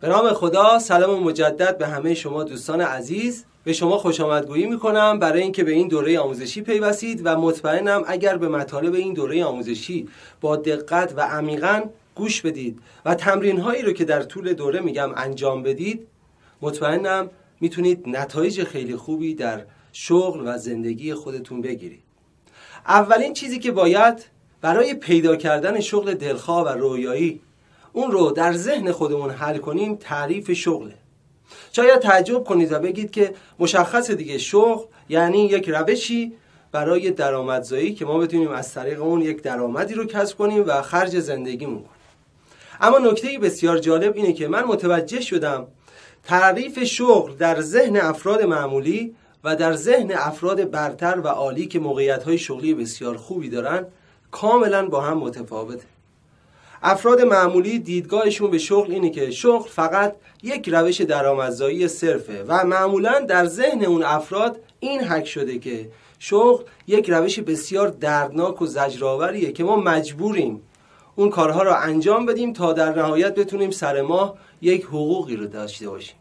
به نام خدا، سلام مجدد به همه شما دوستان عزیز. به شما خوش آمدگویی میکنم برای اینکه به این دوره آموزشی پیوستید و مطمئنم اگر به مطالب این دوره آموزشی با دقت و عمیقاً گوش بدید و تمرین هایی رو که در طول دوره میگم انجام بدید، مطمئنم میتونید نتایج خیلی خوبی در شغل و زندگی خودتون بگیرید. اولین چیزی که باید برای پیدا کردن شغل دلخواه و رویایی اون رو در ذهن خودمون حل کنیم تعریف شغله. شاید تعجب کنید و بگید که مشخصه دیگه، شغل یعنی یک روشی برای درآمدزایی که ما بتونیم از طریق اون یک درآمدی رو کسب کنیم و خرج زندگیمون کنیم. اما نکته بسیار جالب اینه که من متوجه شدم تعریف شغل در ذهن افراد معمولی و در ذهن افراد برتر و عالی که موقعیت‌های شغلی بسیار خوبی دارن کاملا با هم متفاوته. افراد معمولی دیدگاهشون به شغل اینه که شغل فقط یک روش درآمدزایی صرفه و معمولا در ذهن اون افراد این حک شده که شغل یک روش بسیار دردناک و زجرآوریه که ما مجبوریم اون کارها رو انجام بدیم تا در نهایت بتونیم سر ماه یک حقوقی رو داشته باشیم.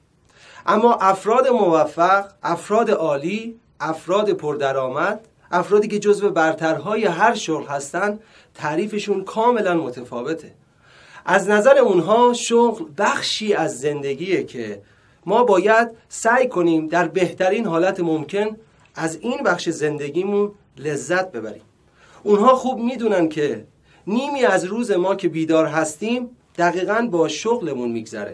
اما افراد موفق، افراد عالی، افراد پردرآمد، افرادی که جزو برترهای هر شغل هستن، تعریفشون کاملا متفاوته. از نظر اونها شغل بخشی از زندگیه که ما باید سعی کنیم در بهترین حالت ممکن از این بخش زندگیمون لذت ببریم. اونها خوب میدونن که نیمی از روز ما که بیدار هستیم دقیقاً با شغلمون میگذره.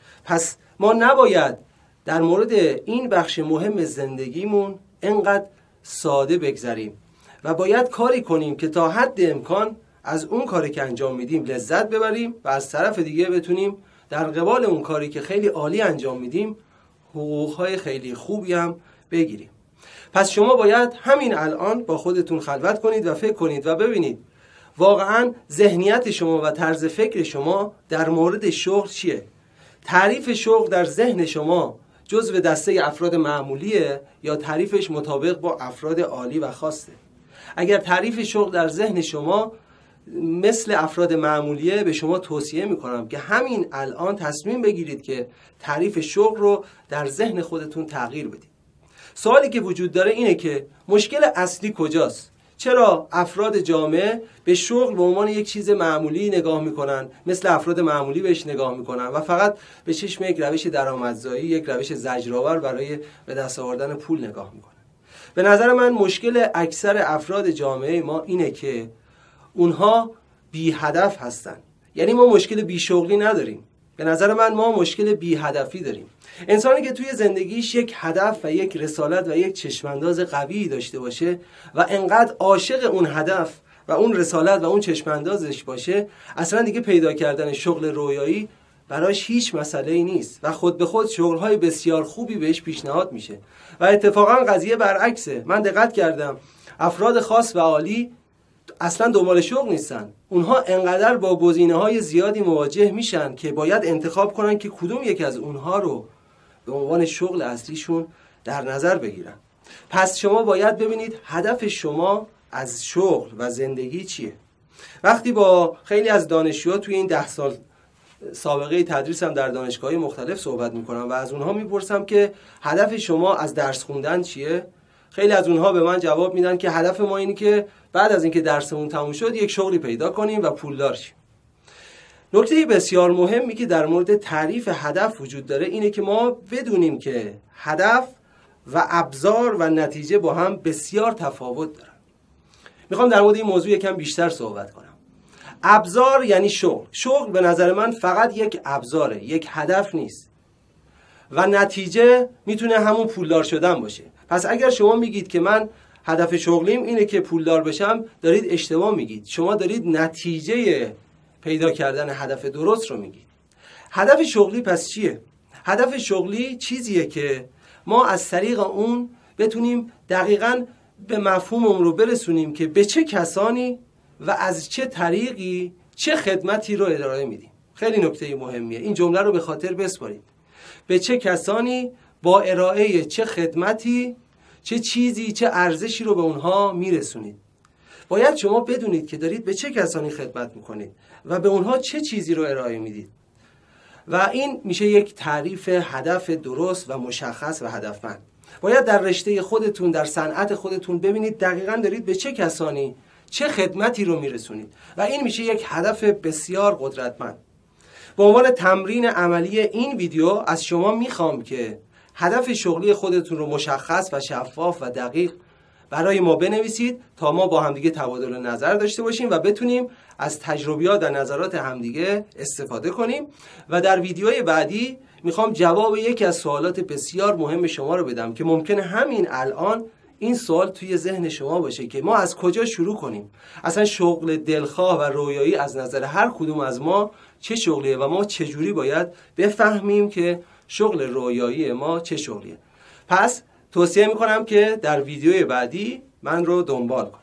پس ما نباید در مورد این بخش مهم زندگیمون انقدر ساده بگذریم و باید کاری کنیم که تا حد امکان از اون کاری که انجام میدیم لذت ببریم و از طرف دیگه بتونیم در قبال اون کاری که خیلی عالی انجام میدیم حقوقهای خیلی خوبی هم بگیریم. پس شما باید همین الان با خودتون خلوت کنید و فکر کنید و ببینید واقعا ذهنیت شما و طرز فکر شما در مورد شغل چیه؟ تعریف شغل در ذهن شما جزو دسته افراد معمولیه یا تعریفش مطابق با افراد عالی و خاصه؟ اگر تعریف شغل در ذهن شما مثل افراد معمولیه، به شما توصیه میکنم که همین الان تصمیم بگیرید که تعریف شغل رو در ذهن خودتون تغییر بدید. سوالی که وجود داره اینه که مشکل اصلی کجاست؟ چرا افراد جامعه به شغل به عنوان یک چیز معمولی نگاه میکنن، مثل افراد معمولی بهش نگاه میکنن و فقط به چشم یک روش درآمدزایی، یک روش زجرآور برای به دست آوردن پول نگاه میکنن؟ به نظر من مشکل اکثر افراد جامعه ما اینه که اونها بی هدف هستن. یعنی ما مشکل بی شغلی نداریم، به نظر من ما مشکل بی هدفی داریم. انسانی که توی زندگیش یک هدف و یک رسالت و یک چشمانداز قوی داشته باشه و انقدر عاشق اون هدف و اون رسالت و اون چشماندازش باشه، اصلا دیگه پیدا کردن شغل رویایی براش هیچ مسئله‌ای نیست و خود به خود شغل‌های بسیار خوبی بهش پیشنهاد میشه. و اتفاقا قضیه برعکسه. من دقت کردم افراد خاص و عالی اصلا دنبال شغل نیستن. اونها انقدر با گزینه‌های زیادی مواجه میشن که باید انتخاب کنن که کدوم یک از اونها رو به عنوان شغل اصلیشون در نظر بگیرن. پس شما باید ببینید هدف شما از شغل و زندگی چیه. وقتی با خیلی از دانشجوها توی این 10 سال سابقه تدریسم در دانشگاه‌های مختلف صحبت میکنم و از اونها میپرسم که هدف شما از درس خوندن چیه، خیلی از اونها به من جواب میدن که هدف ما اینه که بعد از اینکه درسمون تموم شد یک شغلی پیدا کنیم و پولدار شیم. نکته بسیار مهمی که در مورد تعریف هدف وجود داره اینه که ما بدونیم که هدف و ابزار و نتیجه با هم بسیار تفاوت دارن. میخوام در مورد این موضوع یکم بیشتر صحبت کنم. ابزار یعنی شغل. شغل به نظر من فقط یک ابزاره، یک هدف نیست. و نتیجه میتونه همون پولدار شدن باشه. پس اگر شما میگید که من هدف شغلیم اینه که پولدار بشم، دارید اشتباه میگید. شما دارید نتیجه پیدا کردن هدف درست رو میگید. هدف شغلی پس چیه؟ هدف شغلی چیزیه که ما از طریق اون بتونیم دقیقاً به مفهوم رو برسونیم که به چه کسانی و از چه طریقی چه خدمتی رو ارائه میدیم. خیلی نکته مهمیه. این جمله رو به خاطر بسپارید. به چه کسانی با ارائه چه خدمتی، چه چیزی، چه ارزشی رو به اونها میرسونید. باید شما بدونید که دارید به چه کسانی خدمت میکنید و به اونها چه چیزی رو ارائه میدید. و این میشه یک تعریف هدف درست و مشخص و هدفمند. باید در رشته خودتون، در صنعت خودتون ببینید دقیقاً دارید به چه کسانی چه خدمتی رو میرسونید و این میشه یک هدف بسیار قدرتمند. به عنوان تمرین عملی این ویدیو از شما میخوام که هدف شغلی خودتون رو مشخص و شفاف و دقیق برای ما بنویسید تا ما با همدیگه تبادل نظر داشته باشیم و بتونیم از تجربیات و نظرات همدیگه استفاده کنیم. و در ویدیوهای بعدی میخوام جواب یکی از سوالات بسیار مهم شما رو بدم که ممکنه همین الان این سوال توی ذهن شما باشه که ما از کجا شروع کنیم. اصلا شغل دلخواه و رویایی از نظر هر کدوم از ما چه شغلیه و ما چجوری باید بفهمیم که شغل رویایی ما چه شغلیه. پس توصیه میکنم که در ویدیوی بعدی من رو دنبال کنید.